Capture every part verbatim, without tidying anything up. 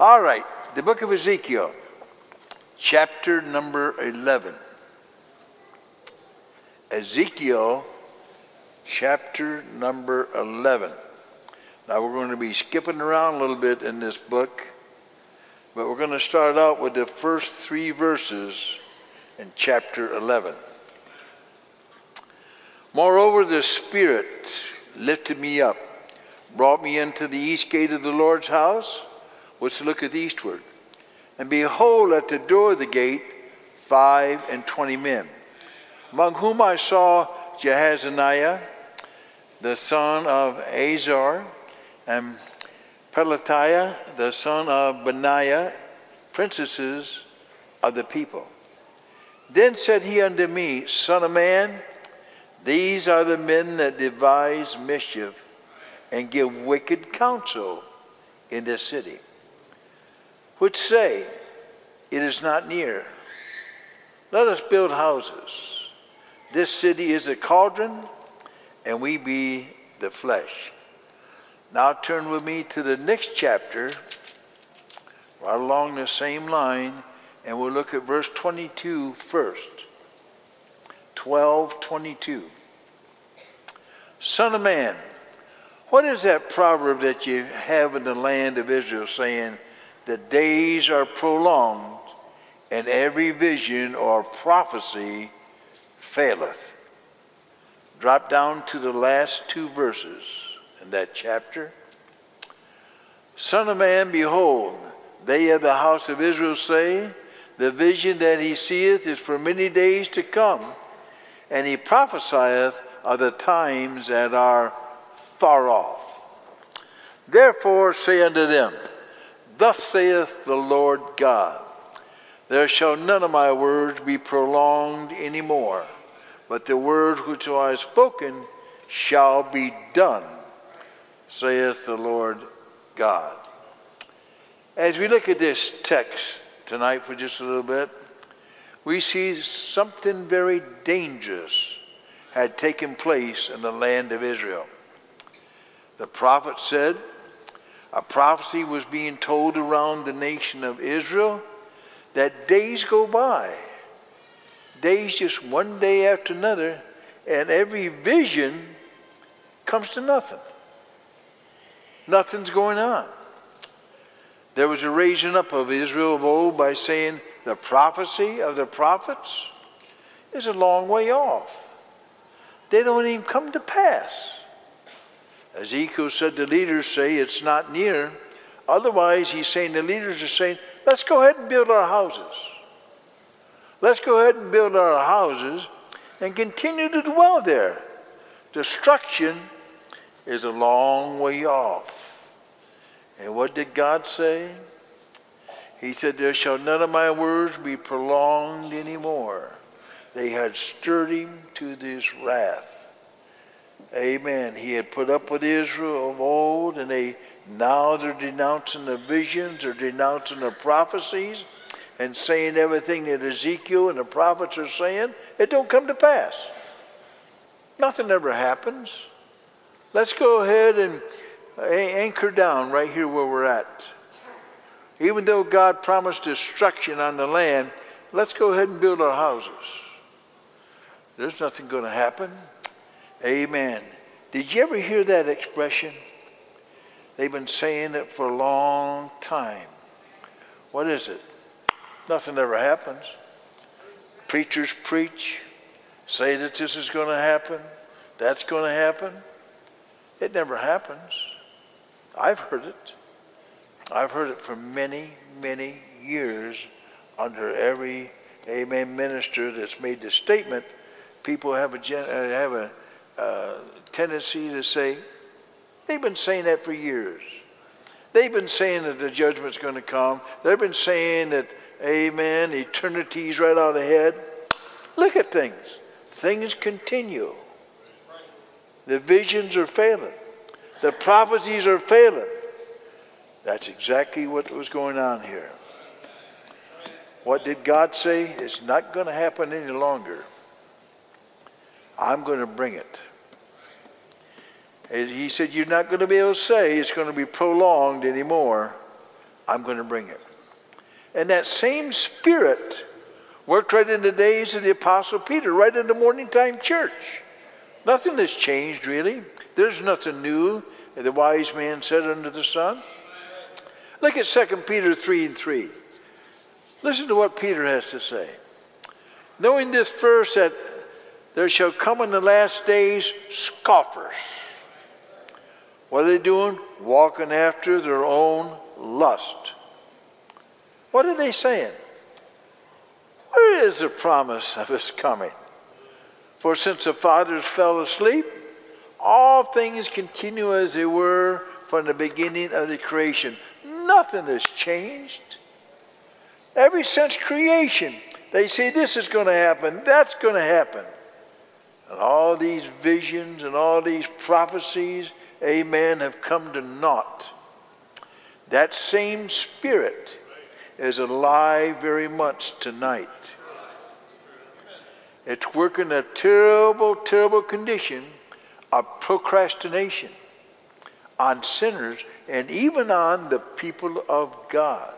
All right, the book of Ezekiel, chapter number eleven. Ezekiel, chapter number eleven. Now we're going to be skipping around a little bit in this book, but we're going to start out with the first three verses in chapter eleven. Moreover, the Spirit lifted me up, brought me into the east gate of the Lord's house, which looketh eastward. And behold, at the door of the gate, five and twenty men, among whom I saw Jehazaniah, the son of Azar, and Pelatiah, the son of Benaiah, princesses of the people. Then said he unto me, Son of man, these are the men that devise mischief and give wicked counsel in this city, which say, it is not near. Let us build houses. This city is a cauldron, and we be the flesh. Now turn with me to the next chapter, right along the same line, and we'll look at verse twenty-two first. twelve twenty-two. Son of man, what is that proverb that you have in the land of Israel saying, the days are prolonged, and every vision or prophecy faileth? Drop down to the last two verses in that chapter. Son of man, behold, they of the house of Israel say, the vision that he seeth is for many days to come, and he prophesieth of the times that are far off. Therefore say unto them, Thus saith the Lord God, there shall none of my words be prolonged any more, but the word which I have spoken shall be done, saith the Lord God. As we look at this text tonight for just a little bit, we see something very dangerous had taken place in the land of Israel. The prophet said a prophecy was being told around the nation of Israel that days go by, days just one day after another, and every vision comes to nothing. Nothing's going on. There was a raising up of Israel of old by saying the prophecy of the prophets is a long way off. They don't even come to pass. Ezekiel said the leaders say it's not near. Otherwise, he's saying the leaders are saying, let's go ahead and build our houses. Let's go ahead and build our houses and continue to dwell there. Destruction is a long way off. And what did God say? He said, there shall none of my words be prolonged anymore. They had stirred him to this wrath. Amen. He had put up with Israel of old, and they now they're denouncing the visions, they're denouncing the prophecies, and saying everything that Ezekiel and the prophets are saying, it don't come to pass. Nothing ever happens. Let's go ahead and anchor down right here where we're at. Even though God promised destruction on the land, let's go ahead and build our houses. There's nothing going to happen. Amen. Did you ever hear that expression? They've been saying it for a long time. What is it? Nothing ever happens. Preachers preach, say that this is going to happen, that's going to happen. It never happens. I've heard it. I've heard it for many, many years under every, amen, minister that's made this statement. People have a gen- uh, have a uh, tendency to say, they've been saying that for years. They've been saying that the judgment's going to come. They've been saying that, amen, eternity's right out ahead. Look at things. Things continue. The visions are failing. The prophecies are failing. That's exactly what was going on here. What did God say? It's not going to happen any longer. I'm going to bring it. And he said, you're not going to be able to say it's going to be prolonged anymore. I'm going to bring it. And that same Spirit worked right in the days of the Apostle Peter, right in the morning time church. Nothing has changed, really. There's nothing new, the wise man said under the sun. Look at Second Peter three and three. Listen to what Peter has to say. Knowing this first, that there shall come in the last days scoffers. What are they doing? Walking after their own lust. What are they saying? Where is the promise of his coming? For since the fathers fell asleep, all things continue as they were from the beginning of the creation. Nothing has changed. Ever since creation, they say this is going to happen, that's going to happen. And all these visions and all these prophecies, amen, have come to naught. That same Spirit is alive very much tonight. It's working a terrible, terrible condition of procrastination on sinners and even on the people of God.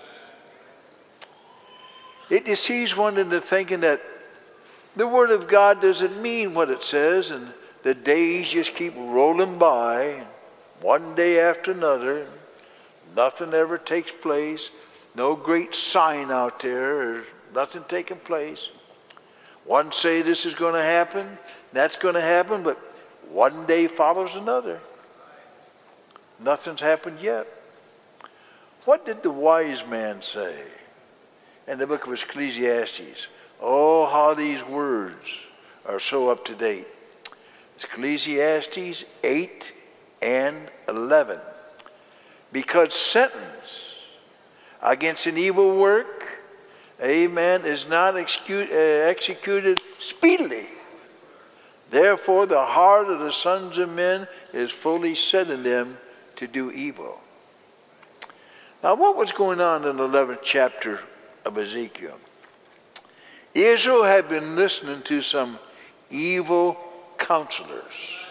It deceives one into thinking that the Word of God doesn't mean what it says, and the days just keep rolling by, one day after another. Nothing ever takes place. No great sign out there. There's nothing taking place. One say this is going to happen, that's going to happen, but one day follows another. Nothing's happened yet. What did the wise man say in the book of Ecclesiastes? Oh, how these words are so up to date. Ecclesiastes eight and eleven. Because sentence against an evil work, amen, is not execu- uh, executed speedily. Therefore, the heart of the sons of men is fully set in them to do evil. Now, what was going on in the eleventh chapter of Ezekiel? Israel had been listening to some evil counselors.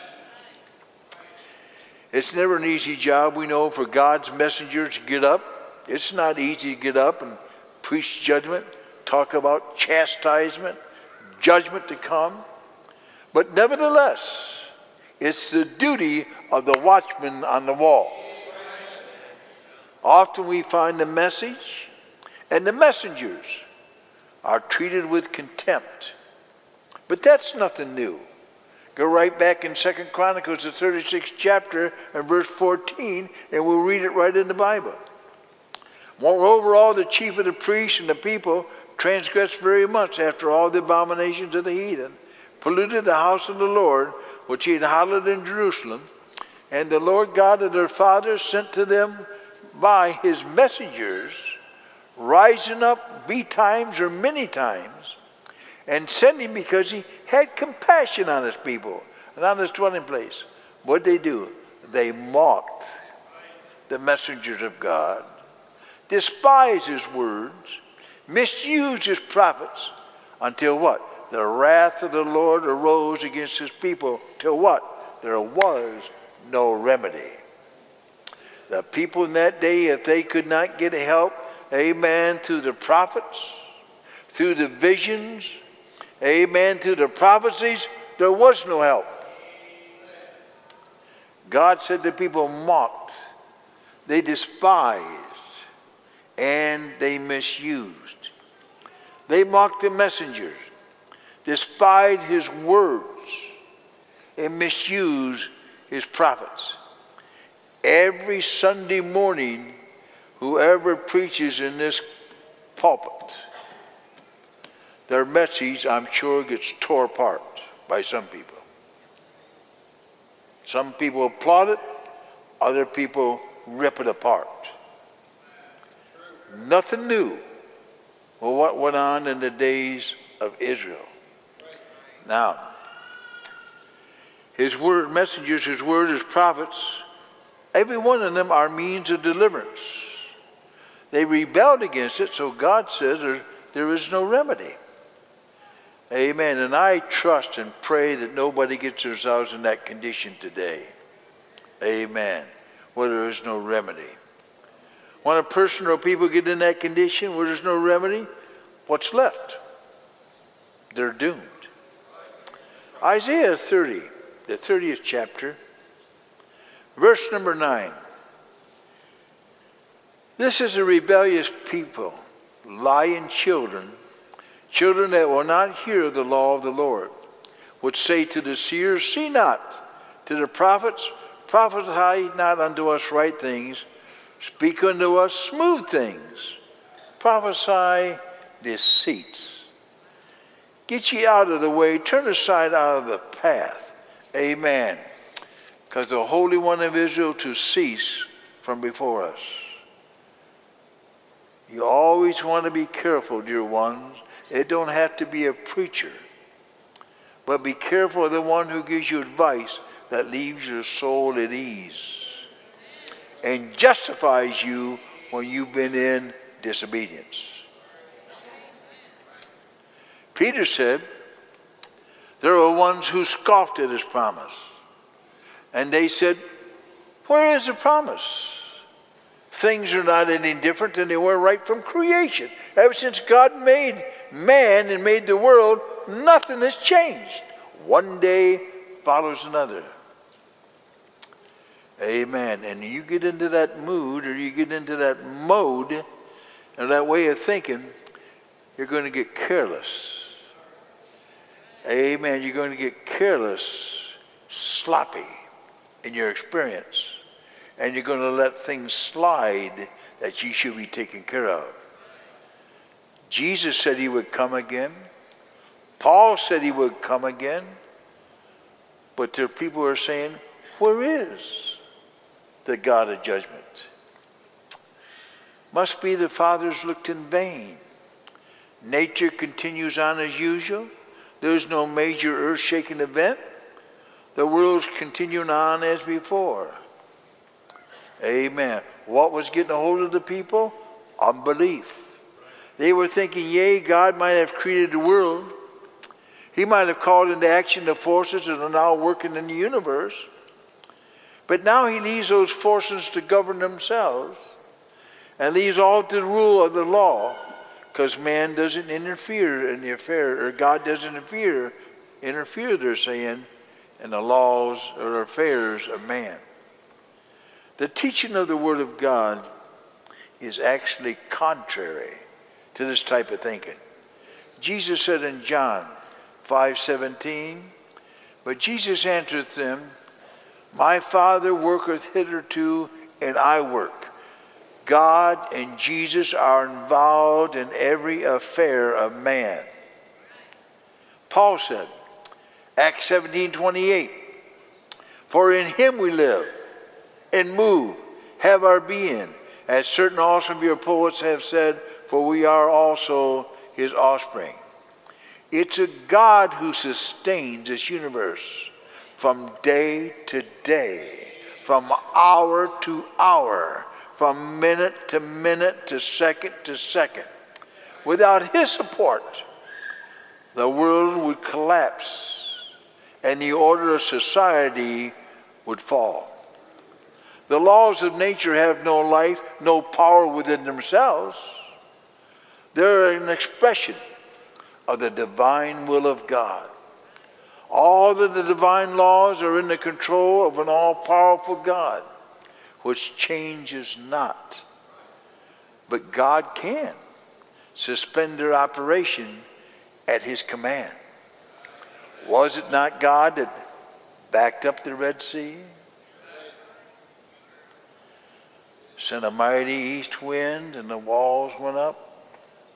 It's never an easy job, we know, for God's messengers to get up. It's not easy to get up and preach judgment, talk about chastisement, judgment to come. But nevertheless, it's the duty of the watchman on the wall. Often we find the message and the messengers are treated with contempt. But that's nothing new. Go right back in Second Chronicles, the thirty-sixth chapter, and verse fourteen, and we'll read it right in the Bible. Moreover, all the chief of the priests and the people transgressed very much after all the abominations of the heathen, polluted the house of the Lord, which he had hallowed in Jerusalem, and the Lord God of their fathers sent to them by his messengers, rising up betimes or many times, and sending because he had compassion on his people and on his dwelling place. What did they do? They mocked the messengers of God, despised his words, misused his prophets, until what? The wrath of the Lord arose against his people, till what? There was no remedy. The people in that day, if they could not get help, amen, through the prophets, through the visions, amen, through the prophecies, there was no help. God said the people mocked, they despised, and they misused. They mocked the messengers, despised his words, and misused his prophets. Every Sunday morning, whoever preaches in this pulpit, their message, I'm sure, gets torn apart by some people. Some people applaud it, other people rip it apart. Nothing new. Well, what went on in the days of Israel? Now, his word, messengers, his word, his prophets, every one of them are means of deliverance. They rebelled against it, so God says there, there is no remedy. Amen. And I trust and pray that nobody gets themselves in that condition today. Amen. Where there is no remedy. When a person or people get in that condition where there's no remedy, what's left? They're doomed. Isaiah thirty, the thirtieth chapter, verse number nine. This is a rebellious people, lying children, children that will not hear the law of the Lord, which say to the seers, see not, to the prophets, prophesy not unto us right things, speak unto us smooth things, prophesy deceits. Get ye out of the way, turn aside out of the path. Amen. Because the Holy One of Israel to cease from before us. You always want to be careful, dear ones. It don't have to be a preacher. But be careful of the one who gives you advice that leaves your soul at ease and justifies you when you've been in disobedience. Peter said, there were ones who scoffed at his promise. And they said, where is the promise? Things are not any different than they were right from creation. Ever since God made man and made the world, nothing has changed. One day follows another. Amen. And you get into that mood, or you get into that mode, and that way of thinking, you're going to get careless. Amen. You're going to get careless, sloppy in your experience. And you're going to let things slide that you should be taken care of. Jesus said he would come again. Paul said he would come again. But there are people who are saying, where is the God of judgment? Must be the fathers looked in vain. Nature continues on as usual. There's no major earth-shaking event. The world's continuing on as before. Amen. What was getting a hold of the people? Unbelief. They were thinking, yea, God might have created the world. He might have called into action the forces that are now working in the universe. But now he leaves those forces to govern themselves and leaves all to the rule of the law, because man doesn't interfere in the affair, or God doesn't interfere, interfere, they're saying, in the laws or affairs of man. The teaching of the Word of God is actually contrary to this type of thinking. Jesus said in John five seventeen, but Jesus answered them, my Father worketh hitherto, and I work. God and Jesus are involved in every affair of man. Paul said, Acts seventeen twenty-eight, for in him we live and move, have our being, as certain also of your poets have said, for we are also his offspring. It's a God who sustains this universe from day to day, from hour to hour, from minute to minute to second to second. Without his support, the world would collapse and the order of society would fall. The laws of nature have no life, no power within themselves. They're an expression of the divine will of God. All of the divine laws are in the control of an all-powerful God, which changes not. But God can suspend their operation at his command. Was it not God that backed up the Red Sea? Sent a mighty east wind and the walls went up.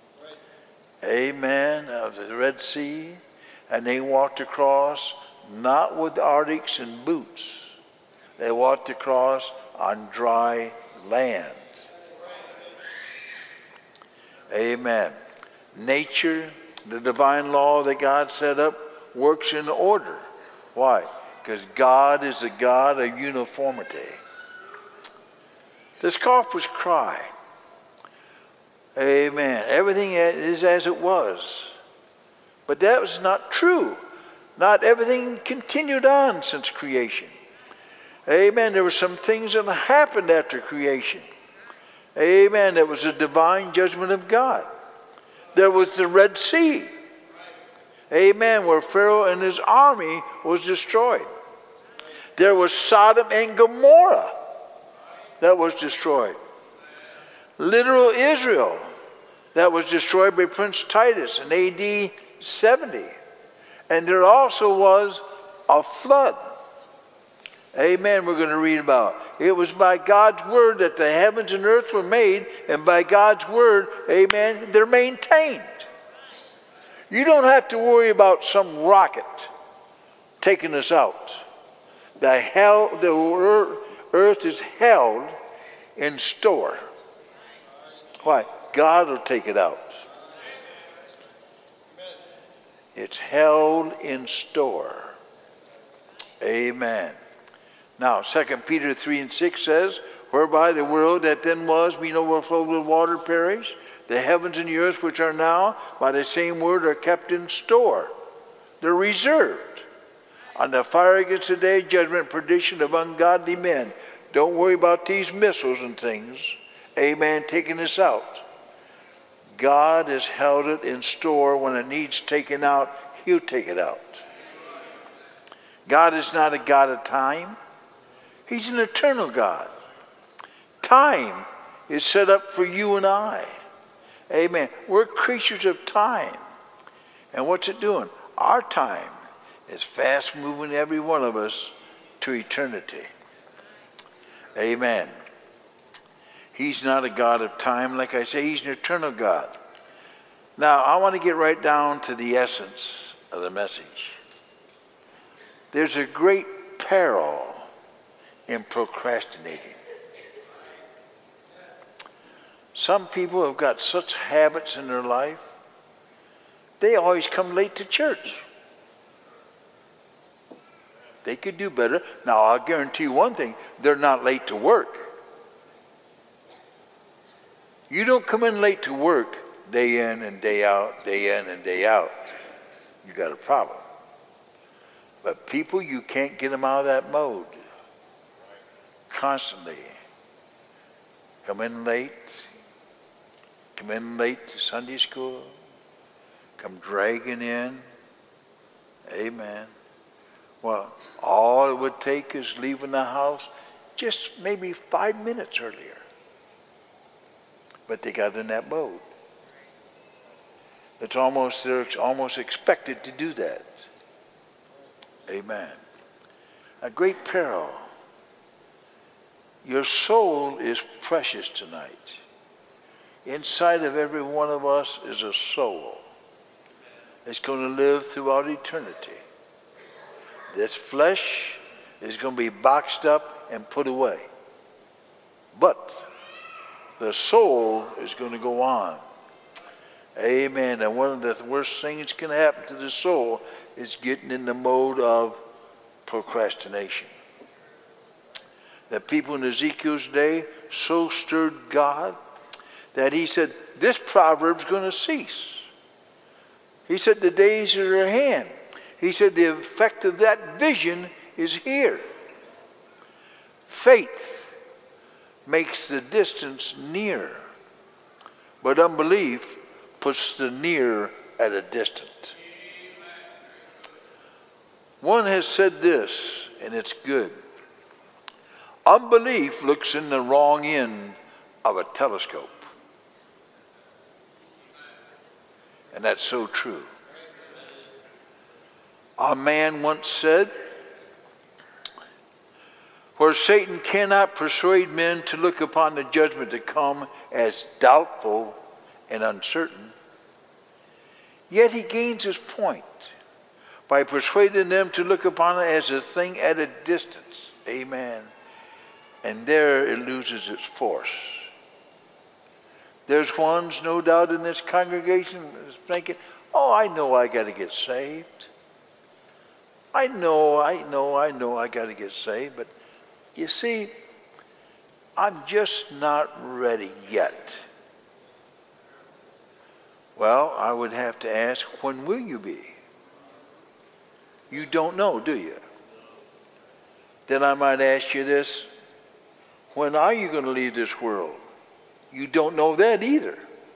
Amen. Of the Red Sea. And they walked across not with arctics and boots. They walked across on dry land. Amen. Nature, the divine law that God set up, works in order. Why? Because God is a God of uniformity. The scoffers cry, amen, everything is as it was. But that was not true. Not everything continued on since creation. Amen. There were some things that happened after creation. Amen. That was a divine judgment of God. There was the Red Sea. Amen. Where Pharaoh and his army was destroyed. There was Sodom and Gomorrah that was destroyed. Literal Israel that was destroyed by Prince Titus in A D seventy. And there also was a flood. Amen, we're going to read about. It was by God's word that the heavens and earth were made, and by God's word, amen, they're maintained. You don't have to worry about some rocket taking us out. The, hell, the earth is held in store. Why? God will take it out. It's held in store. Amen. Now, Second Peter three and six says, whereby the world that then was, being overflowed with water, perished. The heavens and the earth which are now, by the same word, are kept in store. They're reserved. On the fire against the day, judgment and perdition of ungodly men. Don't worry about these missiles and things. Amen, taking us out. God has held it in store. When it needs taken out, he'll take it out. God is not a God of time. He's an eternal God. Time is set up for you and I. Amen. We're creatures of time. And what's it doing? Our time is fast moving every one of us to eternity. Amen. He's not a God of time. Like I say, he's an eternal God. Now, I want to get right down to the essence of the message. There's a great peril in procrastinating. Some people have got such habits in their life, they always come late to church. They could do better. Now, I'll guarantee you one thing, they're not late to work. You don't come in late to work day in and day out, day in and day out. You got a problem. But people, you can't get them out of that mode. Constantly. Come in late. Come in late to Sunday school. Come dragging in. Amen. Well, all it would take is leaving the house just maybe five minutes earlier. But they got in that mode. It's almost, they're almost expected to do that. Amen. A great peril. Your soul is precious tonight. Inside of every one of us is a soul. It's going to live throughout eternity. This flesh is going to be boxed up and put away. But the soul is going to go on. Amen. And one of the worst things that can happen to the soul is getting in the mode of procrastination. The people in Ezekiel's day so stirred God that he said, this proverb's going to cease. He said, the days are at hand. He said, the effect of that vision is here. Faith makes the distance near, but unbelief puts the near at a distance. One has said this, and it's good. Unbelief looks in the wrong end of a telescope. And that's so true. A man once said, where Satan cannot persuade men to look upon the judgment to come as doubtful and uncertain, yet he gains his point by persuading them to look upon it as a thing at a distance. Amen. And there it loses its force. There's ones, no doubt, in this congregation is thinking, oh, I know I got to get saved. I know, I know, I know I got to get saved. But you see, I'm just not ready yet. Well, I would have to ask, when will you be? You don't know, do you? Then I might ask you this, when are you going to leave this world? You don't know that either.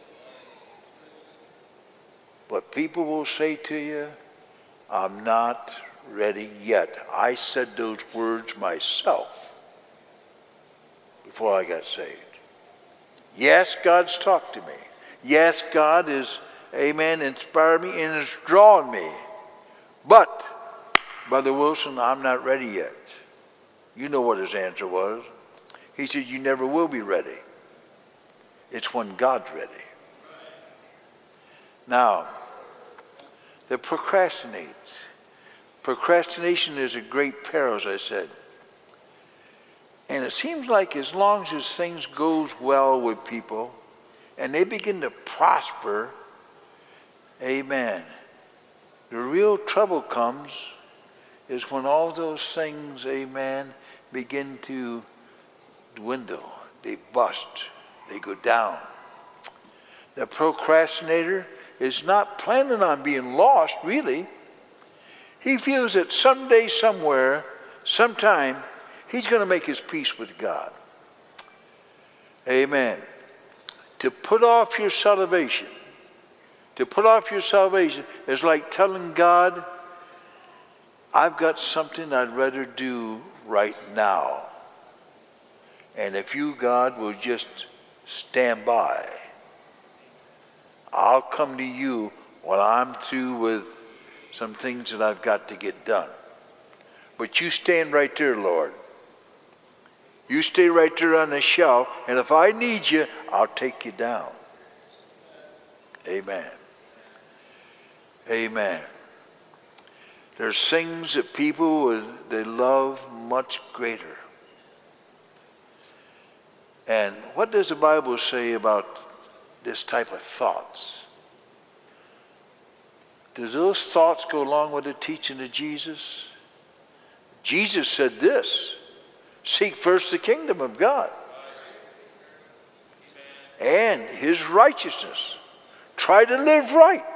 But people will say to you, I'm not ready yet. I said those words myself before I got saved. Yes, God's talked to me. Yes, God is, amen, inspired me and has drawn me. But, Brother Wilson, I'm not ready yet. You know what his answer was. He said, you never will be ready. It's when God's ready. Now, the procrastinates. Procrastination is a great peril, as I said. And it seems like as long as things goes well with people and they begin to prosper, amen, the real trouble comes is when all those things, amen, begin to dwindle. They bust. They go down. The procrastinator is not planning on being lost, really. He feels that someday, somewhere, sometime, he's going to make his peace with God. Amen. To put off your salvation, to put off your salvation is like telling God, I've got something I'd rather do right now. And if you, God, will just stand by, I'll come to you when I'm through with some things that I've got to get done. But you stand right there, Lord. You stay right there on the shelf, and if I need you, I'll take you down. Amen. Amen. There's things that people, they love much greater. And what does the Bible say about this type of thoughts? Do those thoughts go along with the teaching of Jesus? Jesus said this, seek first the kingdom of God and his righteousness. Try to live right.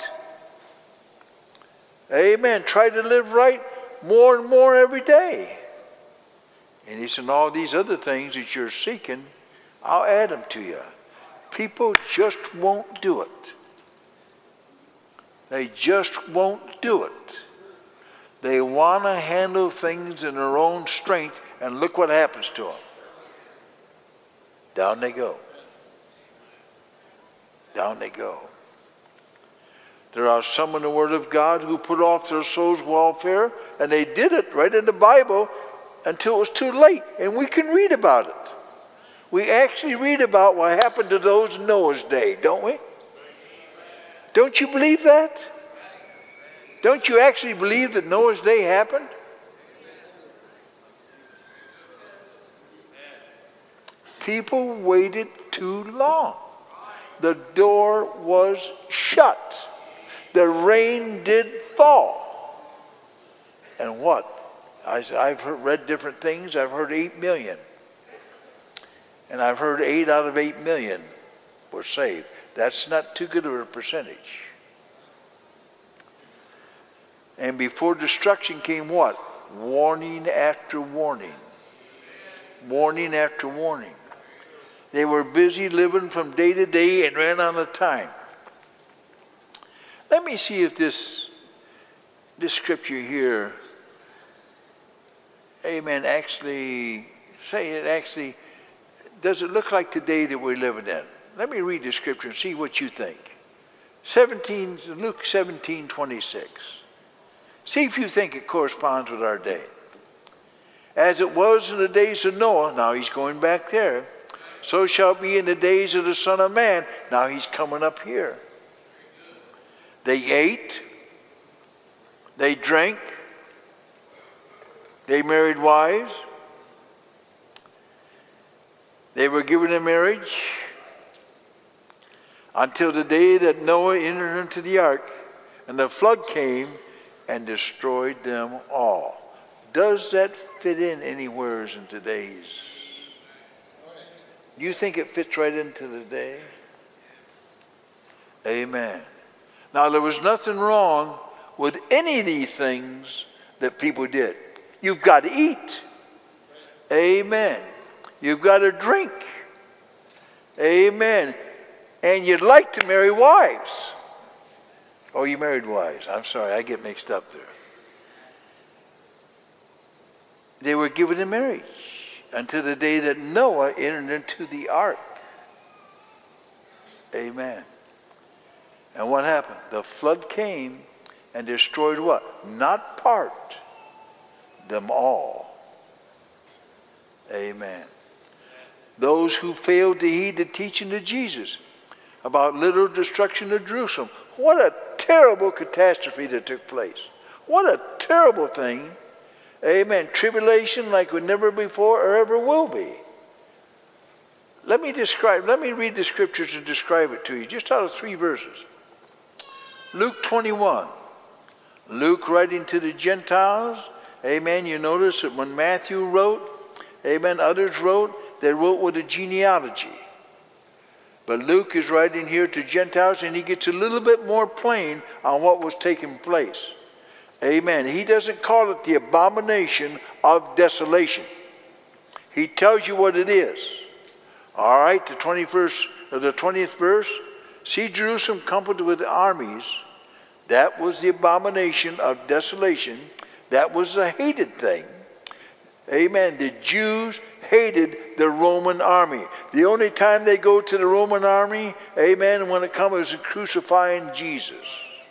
Amen. Try to live right more and more every day. And he said, all these other things that you're seeking, I'll add them to you. People just won't do it. They just won't do it. They want to handle things in their own strength, and look what happens to them. Down they go. Down they go. There are some in the Word of God who put off their soul's welfare, and they did it right in the Bible until it was too late, and we can read about it. We actually read about what happened to those in Noah's day, don't we? Don't you believe that? Don't you actually believe that Noah's day happened? People waited too long. The door was shut. The rain did fall. And what? I, I've heard, read different things. I've heard eight million. And I've heard eight out of eight million were saved. That's not too good of a percentage. And before destruction came what? Warning after warning. Warning after warning. They were busy living from day to day and ran out of time. Let me see if this, this scripture here, amen, actually, say it actually, does it look like today that we're living in? Let me read the scripture and see what you think. seventeen, Luke seventeen twenty-six. See if you think it corresponds with our day. As it was in the days of Noah, now he's going back there, so shall it be in the days of the Son of Man. Now he's coming up here. They ate, they drank, they married wives, they were given in marriage until the day that Noah entered into the ark, and the flood came and destroyed them all. Does that fit in anywhere in today's? Do you think it fits right into the day? Amen. Now, there was nothing wrong with any of these things that people did. You've got to eat. Amen. You've got to drink. Amen. And you'd like to marry wives. Oh, you married wives. I'm sorry, I get mixed up there. They were given in marriage until the day that Noah entered into the ark. Amen. And what happened? The flood came and destroyed what? Not part, them all. Amen. Those who failed to heed the teaching of Jesus about literal destruction of Jerusalem. What a terrible catastrophe that took place. What a terrible thing. Amen. Tribulation like we never before or ever will be. Let me describe, let me read the scriptures and describe it to you, just out of three verses. Luke twenty-one. Luke writing to the Gentiles. Amen. You notice that when Matthew wrote, amen, others wrote, they wrote with a genealogy. But Luke is writing here to Gentiles, and he gets a little bit more plain on what was taking place. Amen. He doesn't call it the abomination of desolation. He tells you what it is. All right, the twenty-first or the twentieth verse. See Jerusalem compassed with armies. That was the abomination of desolation. That was a hated thing. Amen. The Jews hated the Roman army. The only time they go to the Roman army, amen, when it comes to crucifying Jesus.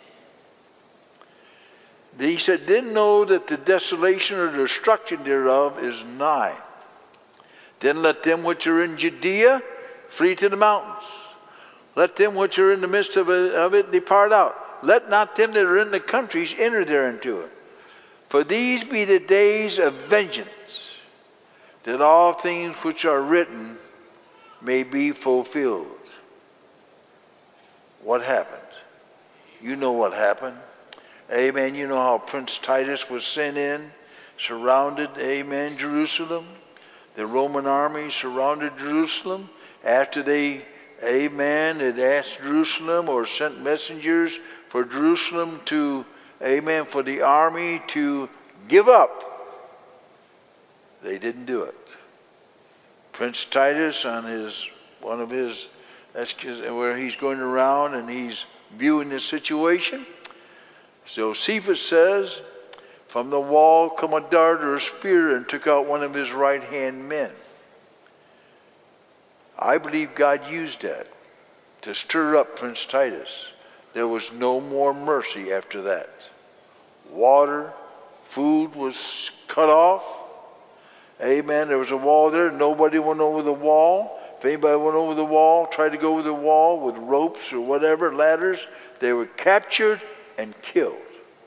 He said, didn't know that the desolation or destruction thereof is nigh. Then let them which are in Judea flee to the mountains. Let them which are in the midst of it, of it depart out. Let not them that are in the countries enter thereinto it. For these be the days of vengeance, that all things which are written may be fulfilled. What happened? You know what happened. Amen. You know how Prince Titus was sent in, surrounded, amen, Jerusalem. The Roman army surrounded Jerusalem after they, amen, had asked Jerusalem or sent messengers for Jerusalem to, amen, for the army to give up. They didn't do it. Prince Titus on his, one of his, that's where he's going around and he's viewing the situation. Josephus says, from the wall come a dart or a spear and took out one of his right-hand men. I believe God used that to stir up Prince Titus. There was no more mercy after that. Water, food was cut off. Amen. There was a wall there. Nobody went over the wall. If anybody went over the wall, tried to go over the wall with ropes or whatever, ladders, they were captured and killed.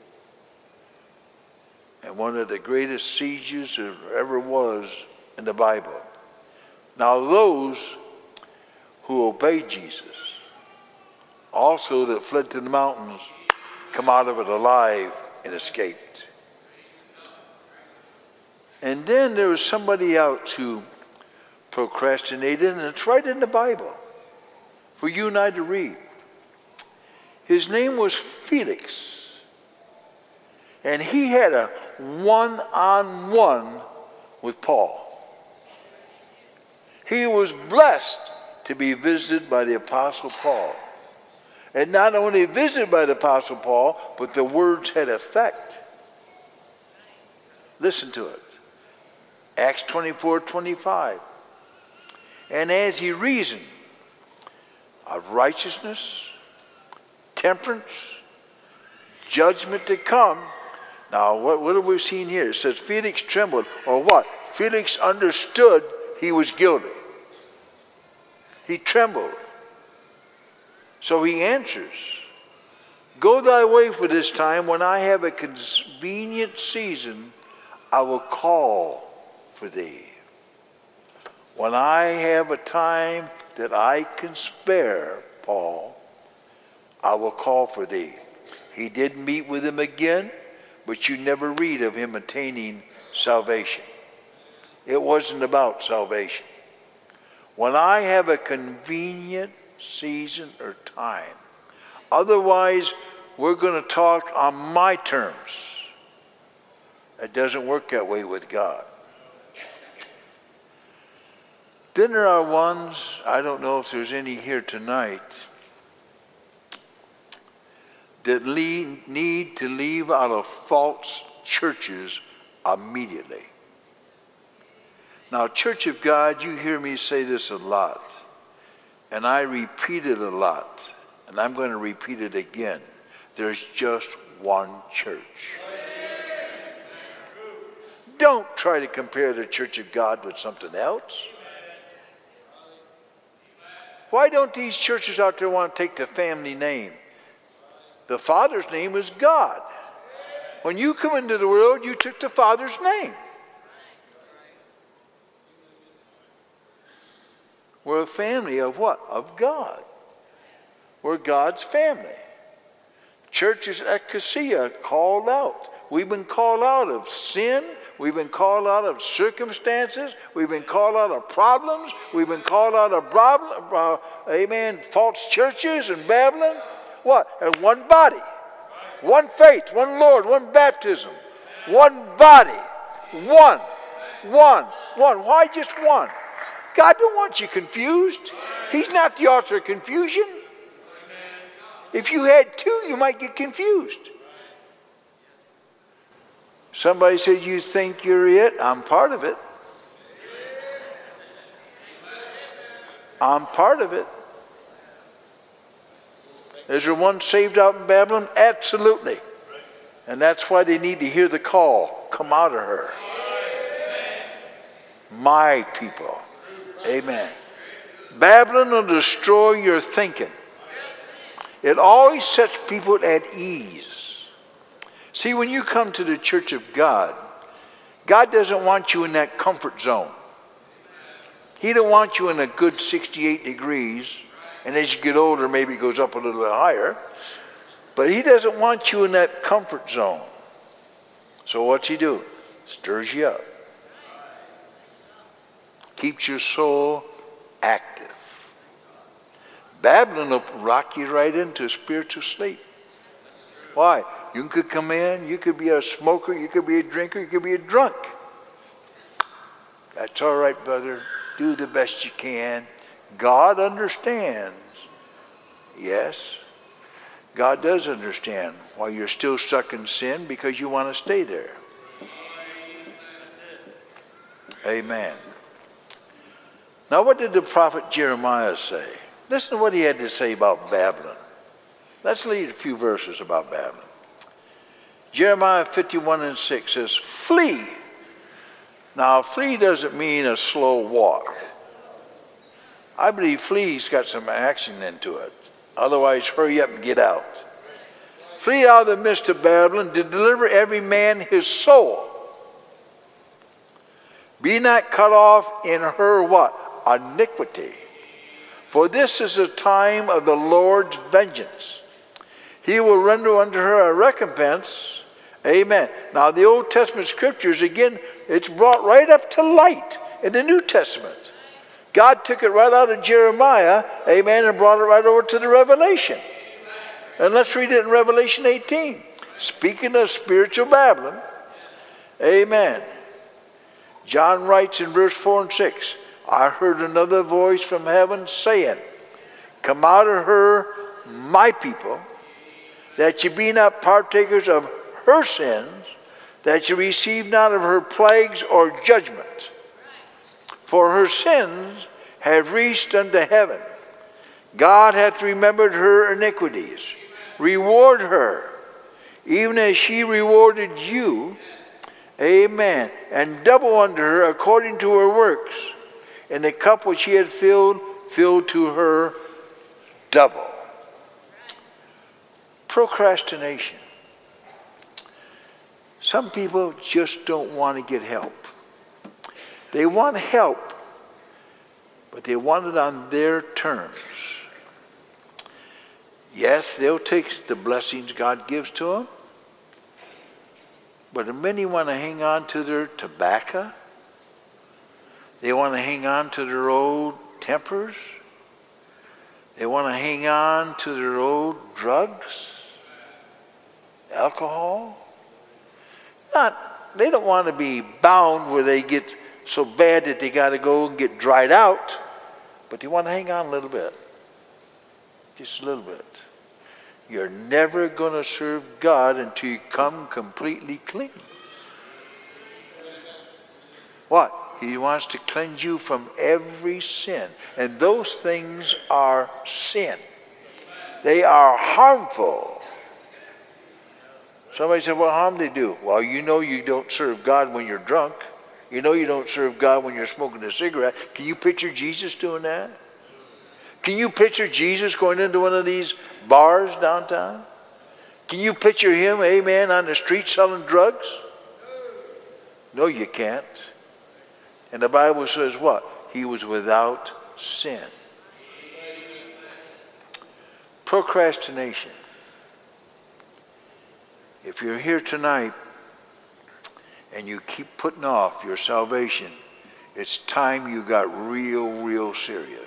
And one of the greatest sieges there ever was in the Bible. Now those who obeyed Jesus, also that fled to the mountains, come out of it alive and escaped. And then there was somebody else who procrastinated, and it's right in the Bible for you and I to read. His name was Felix. And he had a one-on-one with Paul. He was blessed to be visited by the Apostle Paul. And not only visited by the Apostle Paul, but the words had effect. Listen to it. Acts twenty-four twenty-five. And as he reasoned of righteousness, temperance, judgment to come. Now, what, what have we seen here? It says Felix trembled, or what? Felix understood he was guilty. He trembled. So he answers, go thy way for this time. When I have a convenient season, I will call for thee. When I have a time that I can spare, Paul, I will call for thee. He did meet with him again, but you never read of him attaining salvation. It wasn't about salvation. When I have a convenient season or time. Otherwise, we're going to talk on my terms. It doesn't work that way with God. Then there are ones, I don't know if there's any here tonight, that lead, need to leave out of false churches immediately. Now, Church of God, you hear me say this a lot, and I repeat it a lot, and I'm going to repeat it again. There's just one church. Don't try to compare the Church of God with something else. Why don't these churches out there want to take the family name? The Father's name is God. When you come into the world, you took the Father's name. We're a family of what? Of God. We're God's family. Churches at Ecclesia called out. We've been called out of sin. We've been called out of circumstances. We've been called out of problems. We've been called out of, problem, uh, amen, false churches in Babylon. What? And one body. One faith. One Lord. One baptism. One body. One. One. One. Why just one? God don't want you confused. He's not the author of confusion. If you had two, you might get confused. Somebody said, you think you're it? I'm part of it. I'm part of it. Is there one saved out in Babylon? Absolutely. And that's why they need to hear the call. Come out of her. My people. Amen. Babylon will destroy your thinking. It always sets people at ease. See, when you come to the Church of God, God doesn't want you in that comfort zone. He don't want you in a good sixty-eight degrees, and as you get older, maybe it goes up a little bit higher. But he doesn't want you in that comfort zone. So what's he do? Stirs you up. Keeps your soul active. Babylon will rock you right into a spiritual sleep. Why? You could come in, you could be a smoker, you could be a drinker, you could be a drunk. That's all right, brother. Do the best you can. God understands. Yes, God does understand why you're still stuck in sin, because you want to stay there. Amen. Now, what did the prophet Jeremiah say? Listen to what he had to say about Babylon. Let's read a few verses about Babylon. Jeremiah fifty-one and six says, flee. Now, flee doesn't mean a slow walk. I believe flee's got some action into it. Otherwise, hurry up and get out. Flee out of the midst of Babylon to deliver every man his soul. Be not cut off in her what? Iniquity. For this is the time of the Lord's vengeance. He will render unto her a recompense. Amen. Now the Old Testament scriptures, again, it's brought right up to light in the New Testament. God took it right out of Jeremiah, amen, and brought it right over to the Revelation. And let's read it in Revelation eighteen. Speaking of spiritual Babylon, amen. John writes in verse four and six, I heard another voice from heaven saying, come out of her, my people, that ye be not partakers of her sins, that ye receive not of her plagues or judgment. For her sins have reached unto heaven. God hath remembered her iniquities. Reward her, even as she rewarded you. Amen. And double unto her according to her works. And the cup which she had filled, filled to her double. Procrastination. Some people just don't want to get help. They want help, but they want it on their terms. Yes, they'll take the blessings God gives to them, but many want to hang on to their tobacco. They want to hang on to their old tempers. They want to hang on to their old drugs, alcohol. Not, they don't want to be bound where they get so bad that they got to go and get dried out, but they want to hang on a little bit. Just a little bit. You're never going to serve God until you come completely clean. What? He wants to cleanse you from every sin. And those things are sin. They are harmful. Somebody said, what harm do they do? Well, you know you don't serve God when you're drunk. You know you don't serve God when you're smoking a cigarette. Can you picture Jesus doing that? Can you picture Jesus going into one of these bars downtown? Can you picture him, amen, on the street selling drugs? No, you can't. And the Bible says what? He was without sin. Procrastination. If you're here tonight and you keep putting off your salvation, it's time you got real, real serious.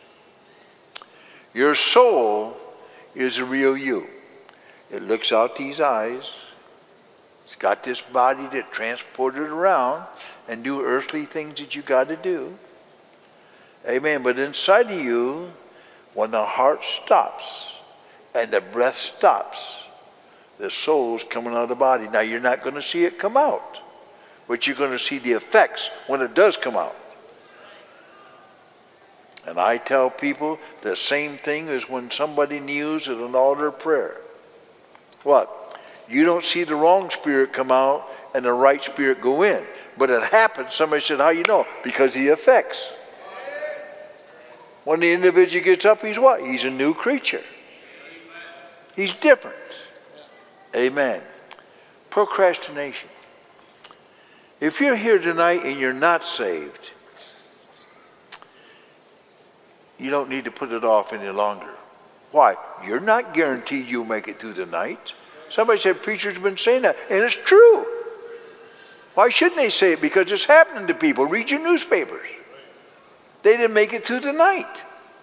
Your soul is the real you. It looks out these eyes. It's got this body that transported around and do earthly things that you got to do. Amen. But inside of you, when the heart stops and the breath stops, the soul's coming out of the body. Now, you're not going to see it come out, but you're going to see the effects when it does come out. And I tell people the same thing as when somebody kneels at an altar of prayer. What? You don't see the wrong spirit come out and the right spirit go in. But it happens. Somebody said, how you know? Because he affects. When the individual gets up, he's what? He's a new creature. He's different. Amen. Procrastination. If you're here tonight and you're not saved, you don't need to put it off any longer. Why? You're not guaranteed you'll make it through the night. Somebody said, preacher's been saying that, and it's true. Why shouldn't they say it? Because it's happening to people. Read your newspapers. They didn't make it through the night.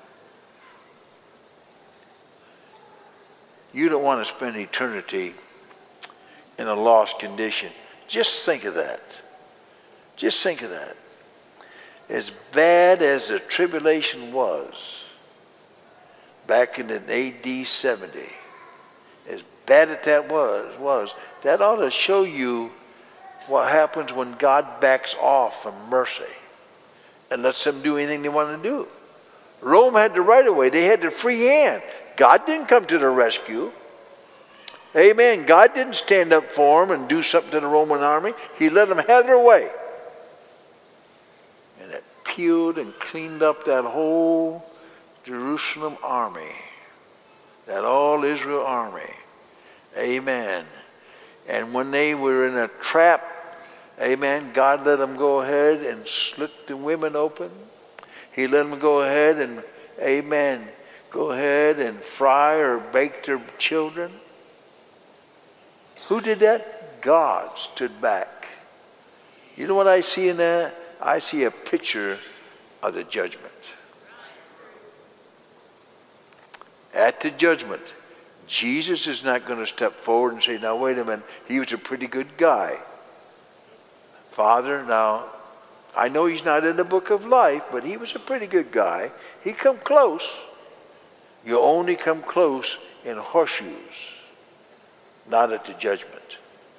You don't want to spend eternity in a lost condition. Just think of that. Just think of that. As bad as the tribulation was back in the A D seventy, as bad as that was, was, that ought to show you what happens when God backs off from mercy and lets them do anything they want to do. Rome had the right of way. They had the free hand. God didn't come to their rescue. Amen. God didn't stand up for them and do something to the Roman army. He let them have their way. And it peeled and cleaned up that whole Jerusalem army, that all Israel army. Amen. And when they were in a trap, amen, God let them go ahead and slit the women open. He let them go ahead and, amen, go ahead and fry or bake their children. Who did that? God stood back. You know what I see in that? I see a picture of the judgment. At the judgment, Jesus is not going to step forward and say, now wait a minute, he was a pretty good guy. Father, now, I know he's not in the book of life, but he was a pretty good guy. He come close. You only come close in horseshoes, not at the judgment.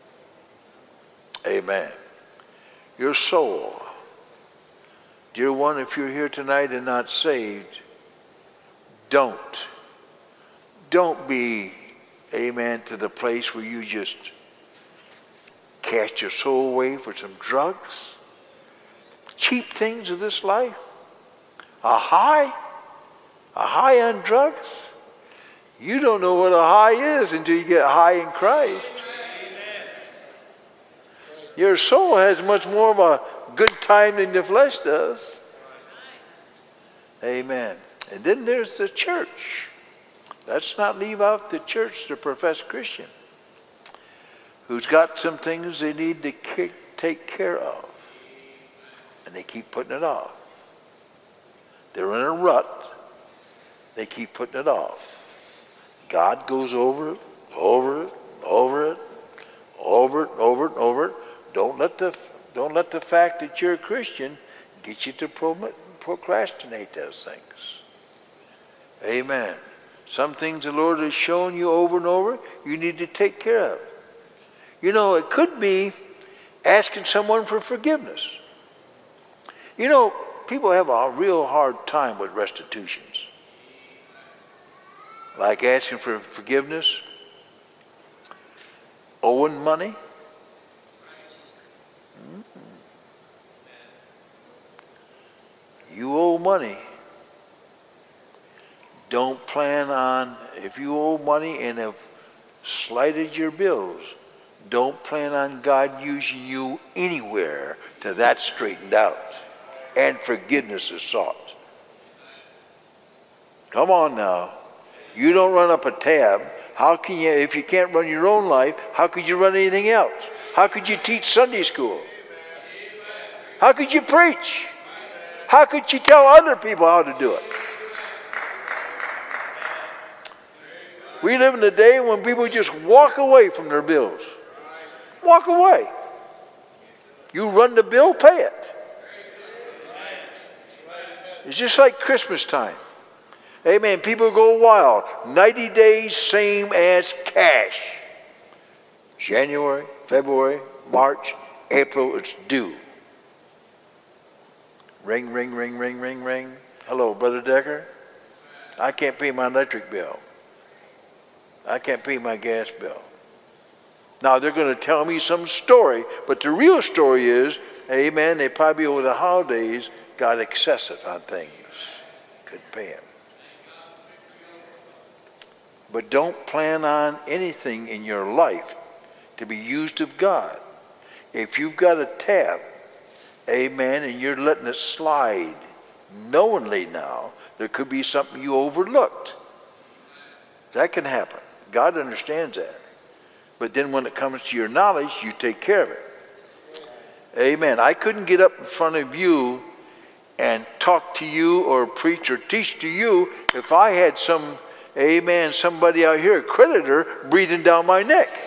Amen. Your soul. Dear one, if you're here tonight and not saved, don't. Don't be, amen, to the place where you just cast your soul away for some drugs, cheap things of this life, a high, a high on drugs. You don't know what a high is until you get high in Christ. Amen. Your soul has much more of a good time than the flesh does. Amen. And then there's the church. Let's not leave out the church, the professed Christian, who's got some things they need to take care of. And they keep putting it off. They're in a rut. They keep putting it off. God goes over it, over it, over it, over it, over it, over it. Don't let the Don't let the fact that you're a Christian get you to pro- procrastinate those things. Amen. Some things the Lord has shown you over and over, you need to take care of. You know, it could be asking someone for forgiveness. You know, people have a real hard time with restitutions. Like asking for forgiveness, owing money. Mm-hmm. You owe money. Don't plan on, if you owe money and have slighted your bills, don't plan on God using you anywhere till that's straightened out and forgiveness is sought. Come on now. You don't run up a tab. How can you, if you can't run your own life, how could you run anything else? How could you teach Sunday school? How could you preach? How could you tell other people how to do it? We live in a day when people just walk away from their bills. Walk away. You run the bill, pay it. It's just like Christmas time. Amen. People go wild. ninety days, same as cash. January, February, March, April, it's due. Ring, ring, ring, ring, ring, ring. Hello, Brother Decker. I can't pay my electric bill. I can't pay my gas bill. Now, they're going to tell me some story, but the real story is, amen, they probably over the holidays got excessive on things. Couldn't pay them. But don't plan on anything in your life to be used of God. If you've got a tab, amen, and you're letting it slide knowingly now, there could be something you overlooked. That can happen. God understands that. But then when it comes to your knowledge, you take care of it. Amen. I couldn't get up in front of you and talk to you or preach or teach to you if I had some, amen, somebody out here, a creditor, breathing down my neck.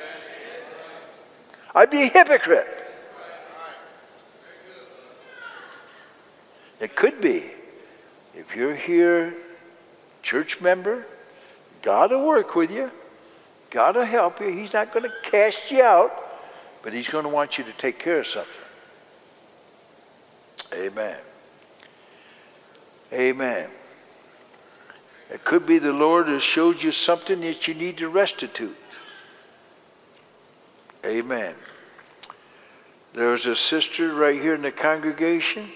I'd be a hypocrite. It could be. If you're here, church member, God will work with you. God will help you. He's not going to cast you out, but he's going to want you to take care of something. Amen. Amen. It could be the Lord has showed you something that you need to restitute. Amen. There's a sister right here in the congregation.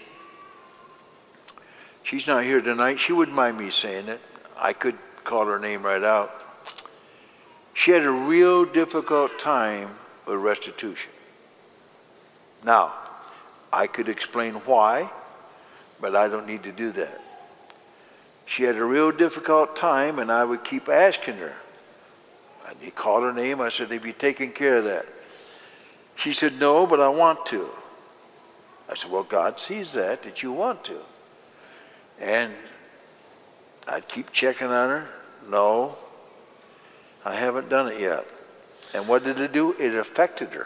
She's not here tonight. She wouldn't mind me saying it. I could call her name right out. She had a real difficult time with restitution. Now, I could explain why, but I don't need to do that. She had a real difficult time, and I would keep asking her. I'd call her name. I said, have you taken care of that? She said, no, but I want to. I said, well, God sees that, that you want to. And I'd keep checking on her. No, I haven't done it yet. And what did it do? It affected her.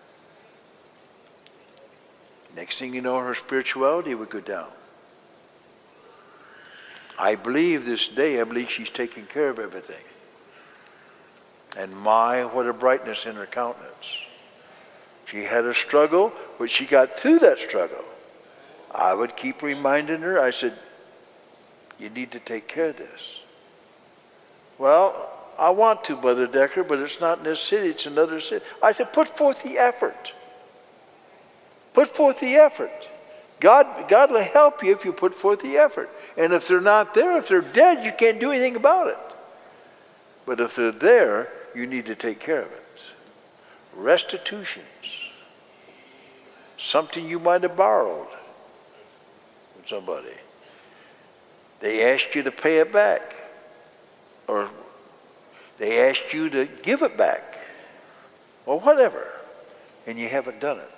Next thing you know, her spirituality would go down. I believe this day, I believe she's taking care of everything. And my, what a brightness in her countenance. She had a struggle, but she got through that struggle. I would keep reminding her. I said, you need to take care of this. Well, I want to, Brother Decker, but it's not in this city, it's another city. I said, put forth the effort. Put forth the effort. God, God will help you if you put forth the effort. And if they're not there, if they're dead, you can't do anything about it. But if they're there, you need to take care of it. Restitutions. Something you might have borrowed from somebody. They asked you to pay it back. Or they asked you to give it back. Or whatever. And you haven't done it.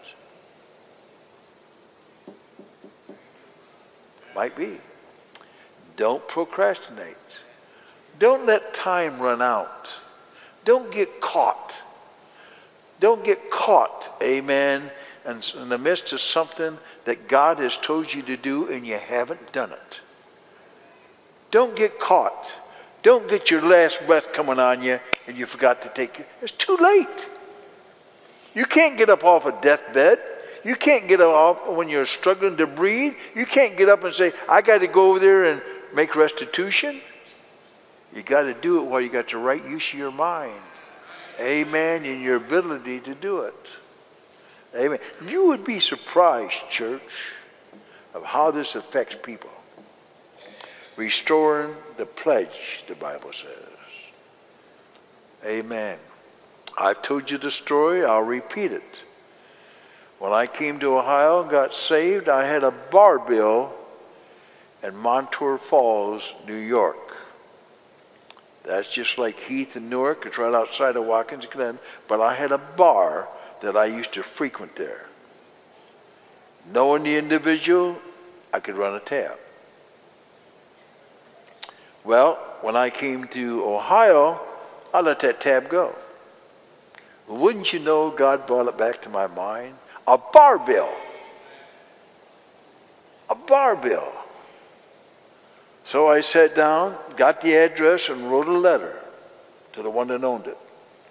Might be. Don't procrastinate. Don't let time run out. Don't get caught. Don't get caught, amen, and in the midst of something that God has told you to do and you haven't done it. Don't get caught. Don't get your last breath coming on you and you forgot to take it. It's too late. You can't get up off a deathbed. You can't get up when you're struggling to breathe. You can't get up and say, I got to go over there and make restitution. You got to do it while you got the right use of your mind. Amen. And your ability to do it. Amen. You would be surprised, church, of how this affects people. Restoring the pledge, the Bible says. Amen. I've told you the story. I'll repeat it. When I came to Ohio and got saved, I had a bar bill in Montour Falls, New York. That's just like Heath and Newark. It's right outside of Watkins Glen. But I had a bar that I used to frequent there. Knowing the individual, I could run a tab. Well, when I came to Ohio, I let that tab go. Wouldn't you know, God brought it back to my mind? A bar bill. A bar bill. So I sat down, got the address, and wrote a letter to the one that owned it.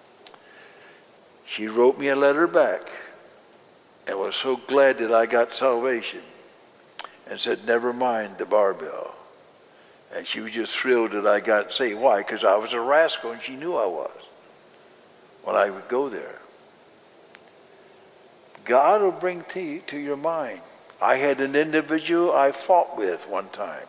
She wrote me a letter back and was so glad that I got salvation and said, never mind the bar bill. And she was just thrilled that I got saved. Why? Because I was a rascal and she knew I was when I would go there. God will bring to you, to your mind. I had an individual I fought with one time.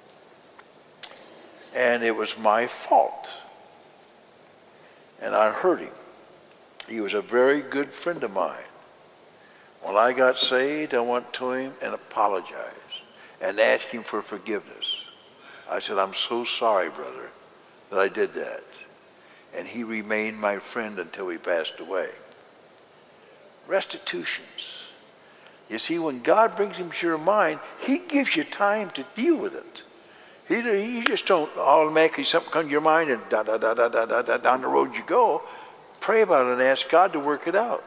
And it was my fault. And I hurt him. He was a very good friend of mine. When I got saved, I went to him and apologized and asked him for forgiveness. I said, I'm so sorry, brother, that I did that. And he remained my friend until he passed away. Restitutions. You see, when God brings him to your mind, he gives you time to deal with it. He, you just don't automatically something come to your mind and da, da, da, da, da, da, da, down the road you go. Pray about it and ask God to work it out.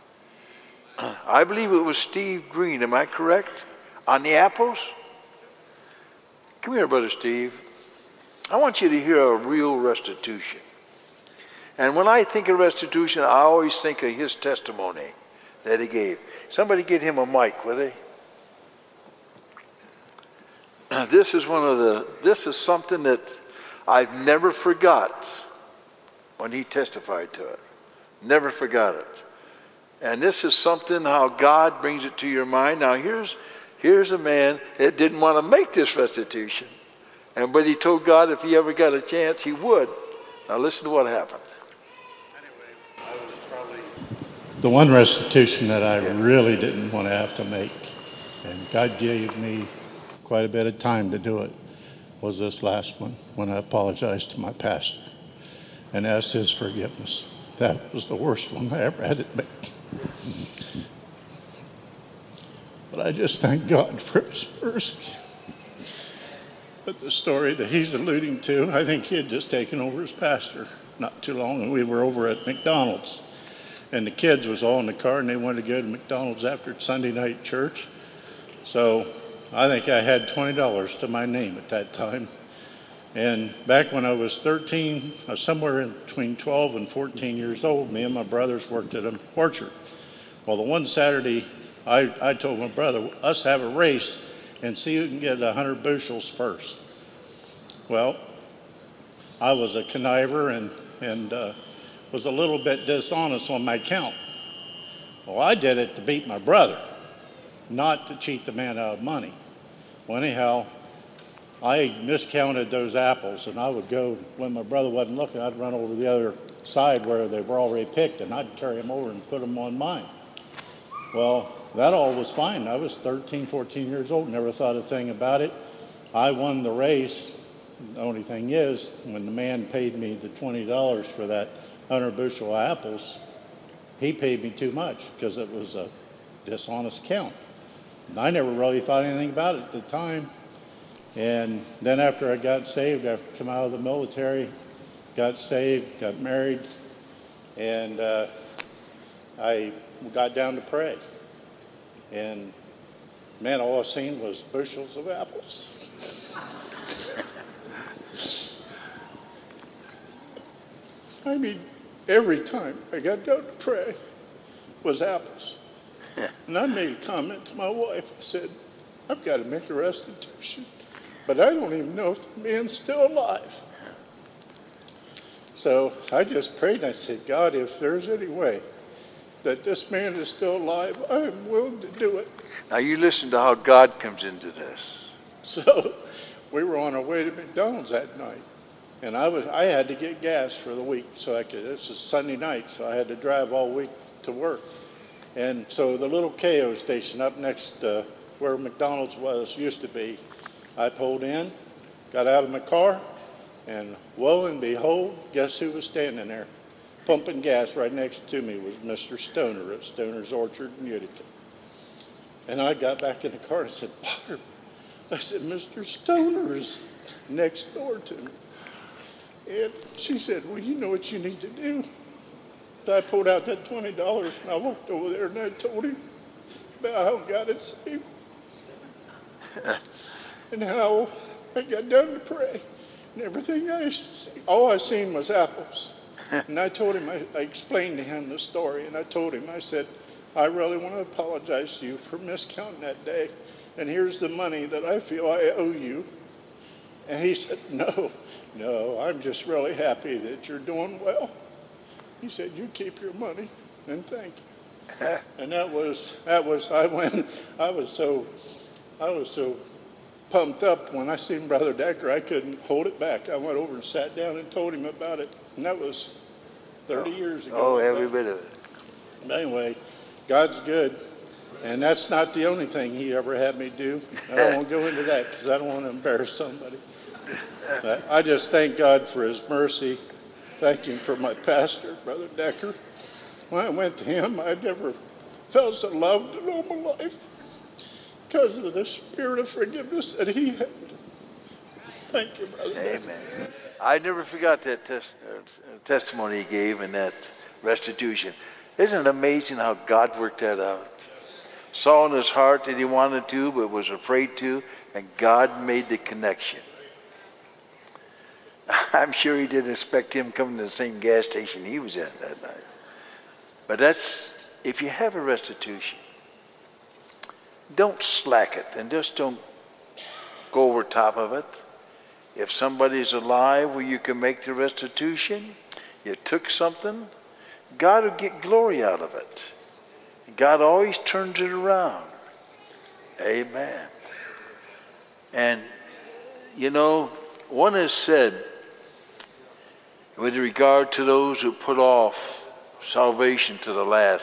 I believe it was Steve Green, am I correct? On the apples? Come here, Brother Steve. I want you to hear a real restitution. And when I think of restitution, I always think of his testimony that he gave. Somebody get him a mic, will they? This is one of the, this is something that I've never forgot when he testified to it. Never forgot it. And this is something how God brings it to your mind. Now here's, here's a man that didn't want to make this restitution. And but he told God if he ever got a chance, he would. Now listen to what happened. Anyway, I was probably the one restitution that I really didn't want to have to make. And God gave me quite a bit of time to do it, was this last one, when I apologized to my pastor and asked his forgiveness. That was the worst one I ever had to make. But I just thank God for his mercy. But the story that he's alluding to, I think he had just taken over as pastor not too long, and we were over at McDonald's. And the kids was all in the car, and they wanted to go to McDonald's after Sunday night church. So I think I had twenty dollars to my name at that time. And back when I was thirteen, I was somewhere in between twelve and fourteen years old, me and my brothers worked at an orchard. Well, the one Saturday, I, I told my brother, us have a race and see who can get one hundred bushels first. Well, I was a conniver and, and uh, was a little bit dishonest on my count. Well, I did it to beat my brother, not to cheat the man out of money. Well, anyhow, I miscounted those apples, and I would go, when my brother wasn't looking, I'd run over the other side where they were already picked, and I'd carry them over and put them on mine. Well, that all was fine. I was thirteen, fourteen years old, never thought a thing about it. I won the race. The only thing is, when the man paid me the twenty dollars for that one hundred bushel of apples, he paid me too much because it was a dishonest count. And I never really thought anything about it at the time. And then after I got saved, after I come out of the military, got saved, got married, and uh, I got down to pray. And man, all I seen was bushels of apples. I mean, every time I got done to pray was apples. And I made a comment to my wife. I said, I've got to make a restitution, but I don't even know if the man's still alive. So I just prayed and I said, God, if there's any way that this man is still alive, I am willing to do it. Now you listen to how God comes into this. So we were on our way to McDonald's that night, and I was I had to get gas for the week, so I could. This was Sunday night, so I had to drive all week to work. And so the little K O station up next uh, where McDonald's was used to be, I pulled in, got out of my car, and lo and behold, guess who was standing there? Pumping gas right next to me was Mister Stoner at Stoner's Orchard in Utica. And I got back in the car and I said, Barb, I said, Mister Stoner is next door to me. And she said, well, you know what you need to do. So I pulled out that twenty dollars and I walked over there and I told him about how God had saved me. And how I got done to pray. And everything I see, all I seen was apples. And I told him, I, I explained to him the story, and I told him, I said, I really want to apologize to you for miscounting that day, and here's the money that I feel I owe you. And he said, no, no, I'm just really happy that you're doing well. He said, you keep your money, and thank you. And that was, that was, I went, I was so, I was so pumped up when I seen Brother Decker, I couldn't hold it back. I went over and sat down and told him about it, and that was thirty years ago. Oh, every bit of it. But anyway, God's good, and that's not the only thing he ever had me do. I don't want to go into that because I don't want to embarrass somebody. But I just thank God for his mercy. Thank him for my pastor, Brother Decker. When I went to him, I never felt so loved in all my life because of the spirit of forgiveness that he had. Thank you, Brother Decker. Amen. I never forgot that tes- uh, testimony he gave in that restitution. Isn't it amazing how God worked that out? Saw in his heart that he wanted to, but was afraid to, and God made the connection. I'm sure he didn't expect him coming to the same gas station he was at that night. But that's, if you have a restitution, don't slack it and just don't go over top of it. If somebody's alive where you can make the restitution, you took something, God will get glory out of it. God always turns it around. Amen. And, you know, one has said, with regard to those who put off salvation to the last,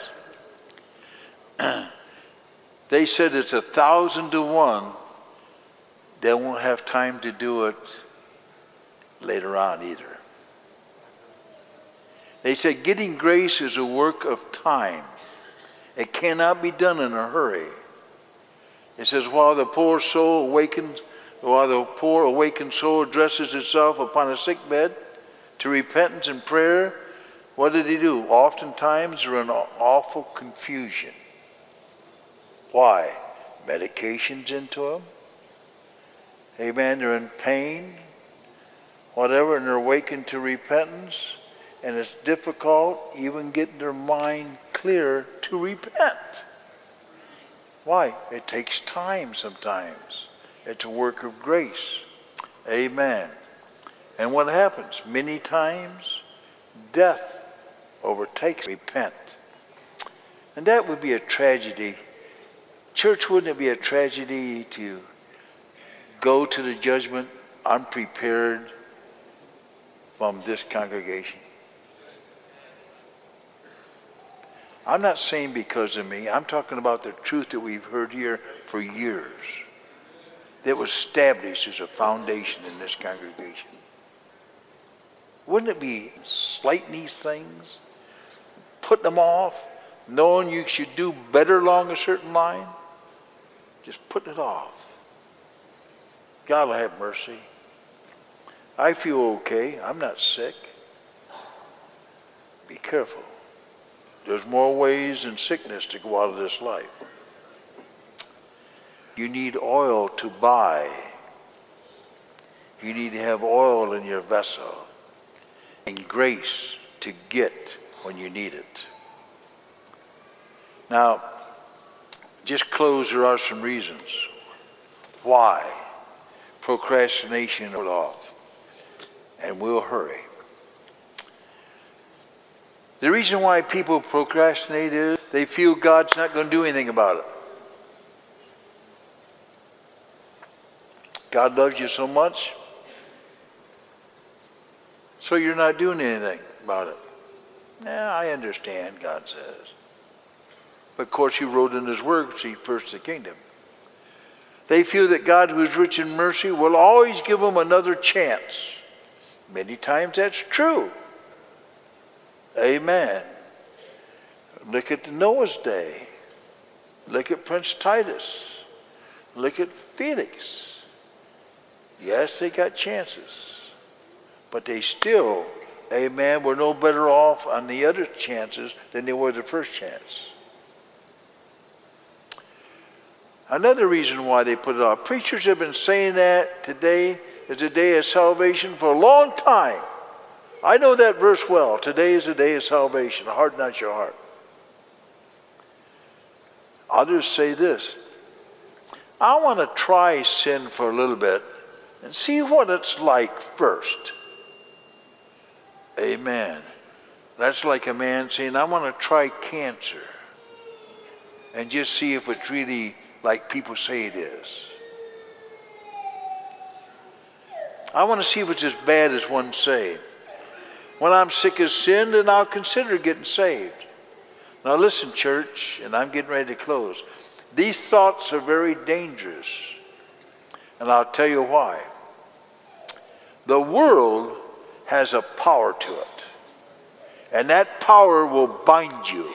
they said it's a thousand to one they won't have time to do it later on either. They said getting grace is a work of time. It cannot be done in a hurry. It says, while the poor soul awakens, while the poor awakened soul addresses itself upon a sick bed to repentance and prayer, what did he do? Oftentimes they're in awful confusion. Why? Medication's into them. Amen. They're in pain, whatever, and they're awakened to repentance, and it's difficult even getting their mind clear to repent. Why? It takes time sometimes. It's a work of grace. Amen. And what happens? Many times, death overtakes repent. And that would be a tragedy. Church, wouldn't it be a tragedy to go to the judgment unprepared from this congregation? I'm not saying because of me. I'm talking about the truth that we've heard here for years, that was established as a foundation in this congregation. Wouldn't it be slighting these things, putting them off, knowing you should do better along a certain line? Just putting it off. God will have mercy. I feel okay. I'm not sick. Be careful. There's more ways than sickness to go out of this life. You need oil to buy. You need to have oil in your vessel and grace to get when you need it. Now, just close, there are some reasons why procrastination put off. And we'll hurry. The reason why people procrastinate is they feel God's not going to do anything about it. God loves you so much, so you're not doing anything about it. Yeah, I understand, God says. But of course, he wrote in his word, seek first the kingdom. They feel that God, who is rich in mercy, will always give them another chance. Many times that's true. Amen. Look at the Noah's day. Look at Prince Titus. Look at Felix. Yes, they got chances. But they still, amen, were no better off on the other chances than they were the first chance. Another reason why they put it off. Preachers have been saying that today is the day of salvation for a long time. I know that verse well. Today is the day of salvation. Harden not your heart. Others say this. I want to try sin for a little bit and see what it's like first. Amen. That's like a man saying, I want to try cancer and just see if it's really like people say it is. I want to see if it's as bad as one say. When I'm sick of sin, then I'll consider getting saved. Now listen, church, and I'm getting ready to close. These thoughts are very dangerous. And I'll tell you why. The world has a power to it. And that power will bind you.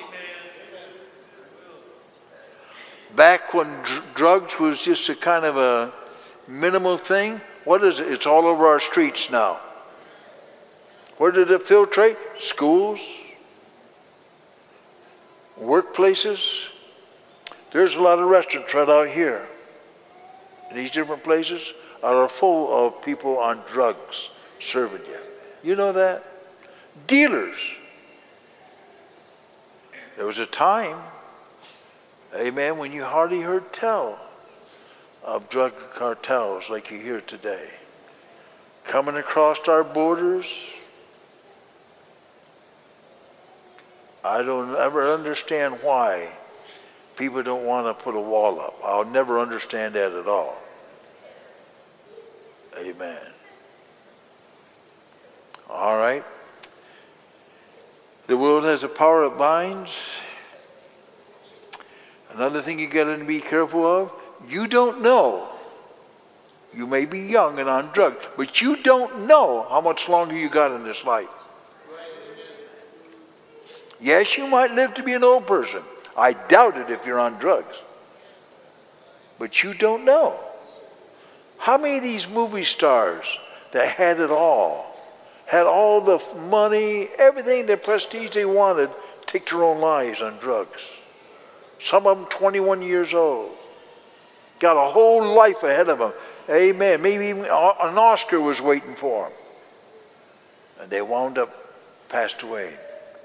Back when dr- drugs was just a kind of a minimal thing, what is it? It's all over our streets now. Where did it filtrate? Schools, workplaces. There's a lot of restaurants right out here. These different places are full of people on drugs serving you. You know that? Dealers. There was a time, amen, when you hardly heard tell of drug cartels like you hear today. Coming across our borders. I don't ever understand why people don't want to put a wall up. I'll never understand that at all. Amen. All right. The world has a power that binds. Another thing you got to be careful of, you don't know. You may be young and on drugs, but you don't know how much longer you got in this life. Yes, you might live to be an old person. I doubt it if you're on drugs. But you don't know. How many of these movie stars that had it all, had all the money, everything, the prestige they wanted, take their own lives on drugs? Some of them twenty-one years old. Got a whole life ahead of them. Amen. Maybe even an Oscar was waiting for them. And they wound up passed away.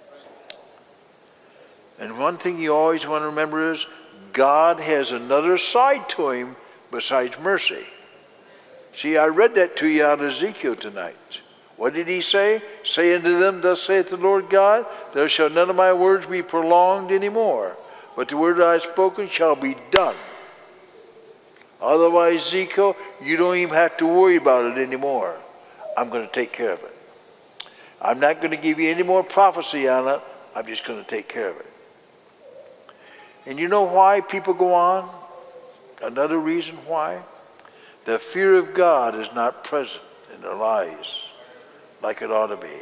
And one thing you always want to remember is God has another side to him besides mercy. See, I read that to you out of Ezekiel tonight. What did he say? Say unto them, thus saith the Lord God, there shall none of my words be prolonged any more, but the word I have spoken shall be done. Otherwise, Ezekiel, you don't even have to worry about it anymore. I'm going to take care of it. I'm not going to give you any more prophecy on it. I'm just going to take care of it. And you know why people go on? Another reason why? The fear of God is not present in their lives like it ought to be.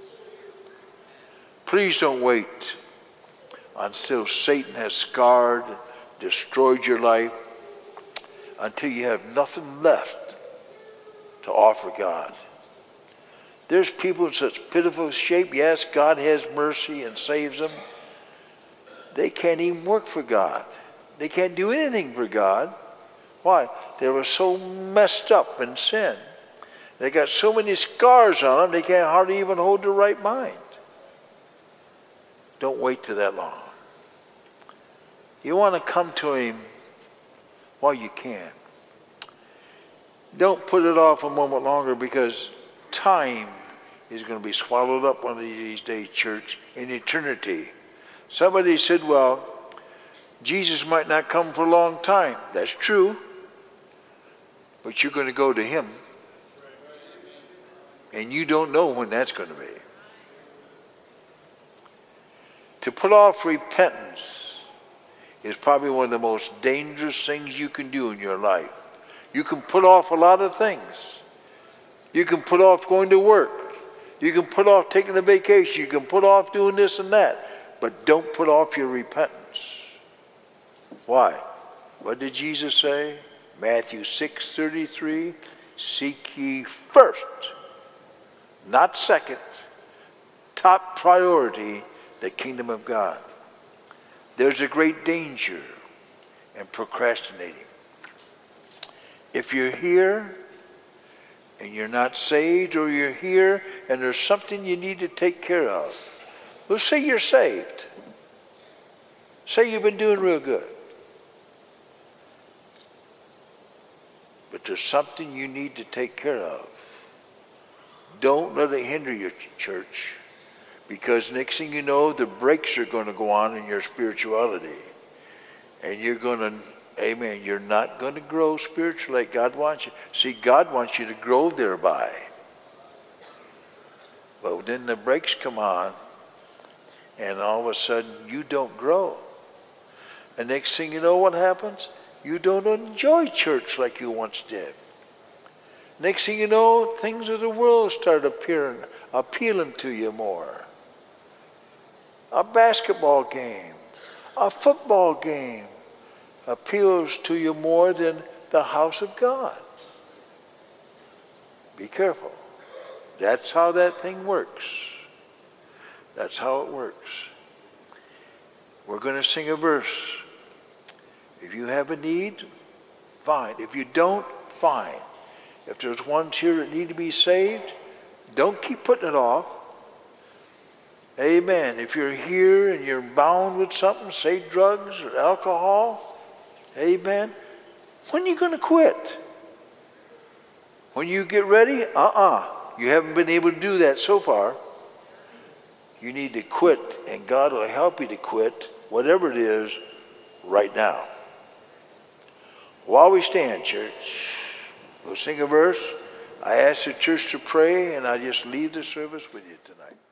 Please don't wait until Satan has scarred, destroyed your life, until you have nothing left to offer God. There's people in such pitiful shape. Yes, God has mercy and saves them. They can't even work for God. They can't do anything for God. Why? They were so messed up in sin. They got so many scars on them, they can't hardly even hold their right mind. Don't wait till that long. You want to come to him while you can. Don't put it off a moment longer, because time is going to be swallowed up one of these days, church, in eternity. Somebody said, well, Jesus might not come for a long time. That's true. But you're going to go to him. And you don't know when that's going to be. To put off repentance is probably one of the most dangerous things you can do in your life. You can put off a lot of things. You can put off going to work. You can put off taking a vacation. You can put off doing this and that. But don't put off your repentance. Why? What did Jesus say? Matthew six thirty-three, seek ye first, not second, top priority, the kingdom of God. There's a great danger in procrastinating. If you're here and you're not saved, or you're here and there's something you need to take care of, let's say you're saved. Say you've been doing real good. But there's something you need to take care of. Don't let it hinder your church. Because next thing you know, the brakes are going to go on in your spirituality. And you're going to, amen, you're not going to grow spiritually like God wants you. See, God wants you to grow thereby. But then the brakes come on, and all of a sudden you don't grow. And next thing you know, what happens? You don't enjoy church like you once did. Next thing you know, things of the world start appearing, appealing to you more. A basketball game, a football game appeals to you more than the house of God. Be careful. That's how that thing works. That's how it works. We're going to sing a verse. If you have a need, fine. If you don't, fine. If there's ones here that need to be saved, don't keep putting it off. Amen. If you're here and you're bound with something, say drugs or alcohol, amen. When are you going to quit? When you get ready? Uh-uh. You haven't been able to do that so far. You need to quit, and God will help you to quit, whatever it is, right now. While we stand, church, we'll sing a verse. I ask the church to pray, and I just leave the service with you tonight.